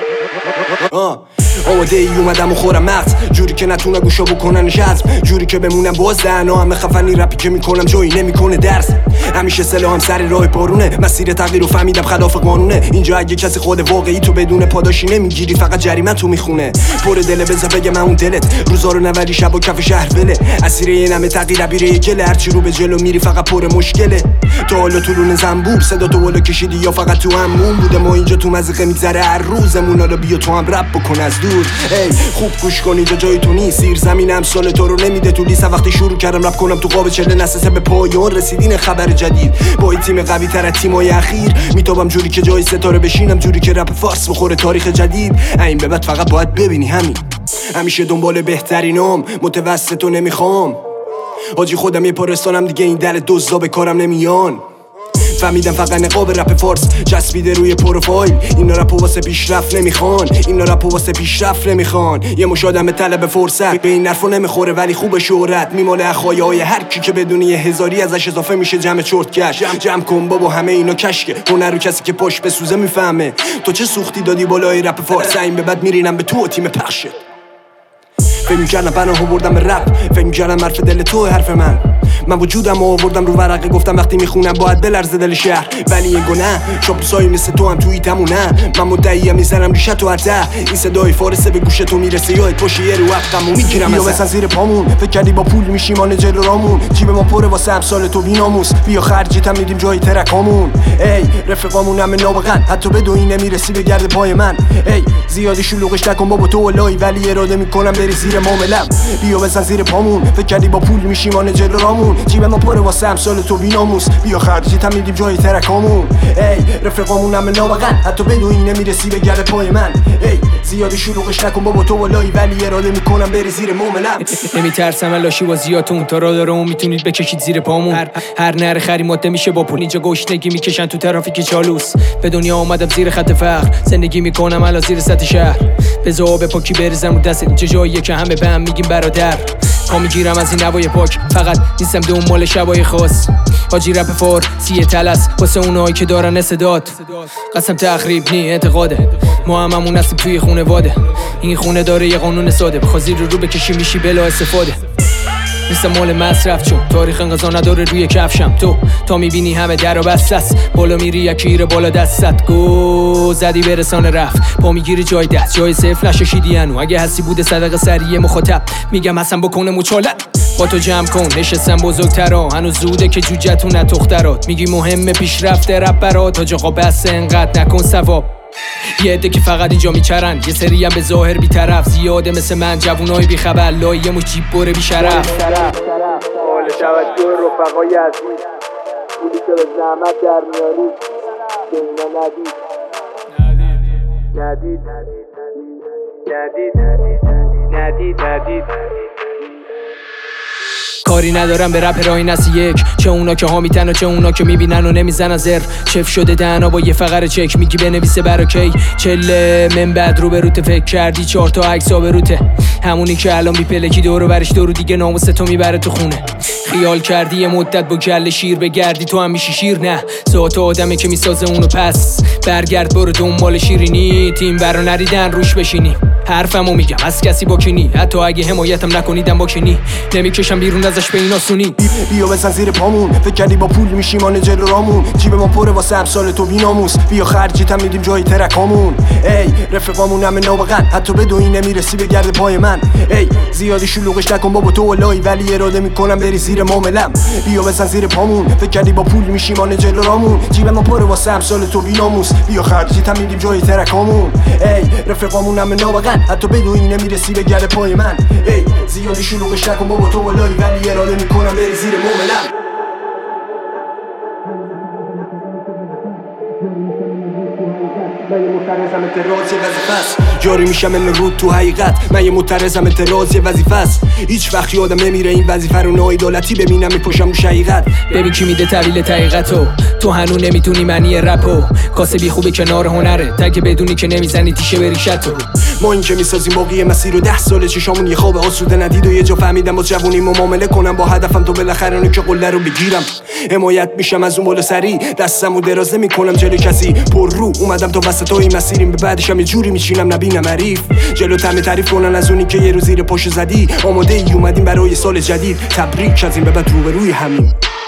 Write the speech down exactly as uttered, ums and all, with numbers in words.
آماده ای اومدم و خورم مغز جوری که نتونه گوشا بکنن جذب جوری که بمونم باز دهنا همه خفنی رپی که میکنم جایی نمیکنه درس همیشه سلاحم سر راه بارونه مسیر تغییر رو فهمیدم خلاف قانونه اینجا اگه کسی خود واقعی تو بدون پاداشی نمیگیری فقط جریمه تو میخونه پر دل بزا بگه من اون دلت روزا رو نولی شب و کف شهر بله اسیر یه نمه تغییر بیره گله هرچی رو به جلو میری فقط پر مشکله تو حالا تو رون زنبور صدا تو بالا کشیدی یا فقط تو همون بوده ما اینجا تو مزقه میگذره هر روزمون حالا بیا تو هم رپ بکن از دور ای خوب گوش کن اینجا جای تو نیست سیر زمینم سال تو رو نمیده تو لیست وقتی شروع کردم رپ کنم تو قاب چله نسسه به پایان رسیدین خبر جدید با این تیم قوی تر از تیمای اخیر میتابم جوری که جای ستاره بشینم جوری که رپ فارس بخوره تاریخ جدید این به بعد فقط باید ببینی همین همیشه دنبال بهترینم متوسطو نمیخوام حاجی خودم یه پارستانم دیگه این دل دزدا به کارم نمیان فهمیدم فقط نقاب رپ فارس چسبیده روی پروفایل اینا رپو واسه پیشرفت نمیخوان اینا رپو واسه پیشرفت نمیخوان یه مش آدم طلب فرصت به این حرفا نمیخوره ولی خوب شهرت میماله اخایای هر کی که بدون یه هزاری ازش اضافه میشه جمع چرتکش جمع جمع کن بابا همه اینا کشکه هنر رو کسی که پاش بسوزه میفهمه تو چه سوختی دادی بالای رپ فارس این به بعد میرینم به تو و تیم پخشه فکر می‌کردم پناهو بردم به رپ فکر می‌کردم حرف دل تو حرف من من وجودم آوردم رو ورقه گفتم وقتی میخونم باید بلرزه دل شهر ولی این گناه شاپوسایی مثل تو هم توی تمونه من مدعیم میزنم ریشه تو عرضه این صدای فارسه به گوش تو میرسه یاد پاشی یه رو حقم و میگیرم بیا بسن زیر پامون فکر کردی با پول میشیم آن جلو رامون جیب ما پره واسه امسال تو بیناموس بیا خرجیتم میدیم جای ترکامون ای رفقامون همه نابغن حتی به دوی نمیرسی به گرد پای من ای زیادی شلوغش نکن بابا تو ولای ولی اراده میکنم بری زیر معاملم بیا بزن زیر پامون فکر کردی با پول میشیم آن جلو رامون جیب ما پره واسه امسال تو بیناموس بیا خرجیتم میدیم جای ترکامون ای رفقامون همه نابغن حتی به دوی نمیرسی به گرد پای من ای زیادی شلوغش نکن بابا تو ولای ولی اراده میکنم بری زیر معاملم نمیترسم لاشی بازیاتون تا را دارم میتونید بکشید زیر پامون هر هر نر خری ماده میشه با پول اینجا گشنگی میکشن تو ترافیک چالوس به دنیا اومدم زیر خط فقر زندگی میکنم الان زیر سطح شهر بذار به پاکی بریزم رو دست اینجا جاییه که همه به هم میگیم برادر پا میگیرم از این نوای پاک فقط نیستم دنبال شبای خاص حاجی رپ فار سیه تلس واسه اونایی که دارن استعداد قسم تخریب نی اعتقاده ما هم همون هستیم توی خونه واده این خونه داره یه قانون ساده بخوا زیر رو بکشی میشی بلا استفاده نیستم مال مصرف چون تاریخ انقضا نداره روی کفشم تو تا میبینی همه در و بست است بالا میری یکی ایره بالا دستت گو زدی برسان رفت پا میگیری جای دست جای صفر نششیدی انو اگه هستی بوده صدقه سریع مخاطب میگم حسن بکنه مچالت با تو جمع کن نشستم بزرگترا هنوز زوده که جوجتون نتخترات میگی مهمه پیشرفت رپ برات تا جاقا بس انقدر نکن ثواب یه عده که فقط اینجا میچرن یه سری هم به ظاهر بی‌طرف زیاده مثل من جوونای بیخبر لایه مو جیب بره بیشرف حال توجه رفقای عزیز پولی که به زحمت در میاری به اینا ندید ندید ندید ندید ندید کاری ندارم به رپ رای نسی یک چه اونا که ها میتن و چه اونا که میبینن و نمیزنن زر چف شده دهنا با یه فقر چک میگی بنویسه برا کی چله من بعد رو به روته فکر کردی چهار تا عکس ها به روته همونی که الان بیپلکی دورو برش دورو دیگه ناموس تو میبره تو خونه خیال کردی یه مدت با کله شیر بگردی تو هم میشی شیر نه ذات آدمه که میسازه اونو پس برگرد برو دنبال شیرینی تیم برا نریدن روش بشینی حرفمو میگم از کسی با کنی حتی اگه حمایتم نکنیدم با کنی نمیکشم بیرون ازش به این آسونی بیا بزن زیر پامون فکر کردی با پول میشیم آن جلو رامون جیب ما پره واسه امسال تو بیناموس بیا خرجیتم میدیم جای ترکامون ای رفقامون همه نابغن حتی به دوی نمیرسی به گرد پای من ای زیادی شلوغش نکن بابا تو ولای ولی اراده میکنم بری زیر معاملم بیا بزن زیر پامون فکر کردی با پول میشیم آن جلو رامون جیب ما پره واسه امسال تو بیناموس بیا خرجیتم میدیم جای ترکامون ای رفقامون همه نابغن حتی به دوی نمیرسی به گرد پای من ای زیادی شلوغش نکن بابا تو ولای ولی اراده میکنم بری زیر معاملم من یه معترضم اعتراض یه وظیفه است جاری میشم من رود تو حقیقت من یه معترضم اعتراض یه وظیفه است هیچ وقت یادم نمیره این وظیفه رو ناعدالتی ببینم میپشم رو حقیقت ببین کی میده طویل حقیقتو تو هنو نمیتونی معنی رپو کاسبی خوبه کنار هنره تگه بدونی که نمیزنی تیشه بریشتو ما این که میسازیم باقی مسیر رو ده ساله چشامون یه خواب آسوده ندید و یه جا فهمیدم با جوونی معامله کنم با هدفم تو بالاخره اون که قله رو بگیرم حمایت میشم از اون بالا سری، دستمو دراز نمیکنم جلوی کسی. پر رو اومدم تا وسط این مسیریم، به بعدشم یه جوری میشینم نبینم حریف. جلو تمه تعریف کنن از اونی که یه روز زیر پاشو زدی. آماده ای اومدیم برای سال جدید، تبریک از این به بعد روبروی همین.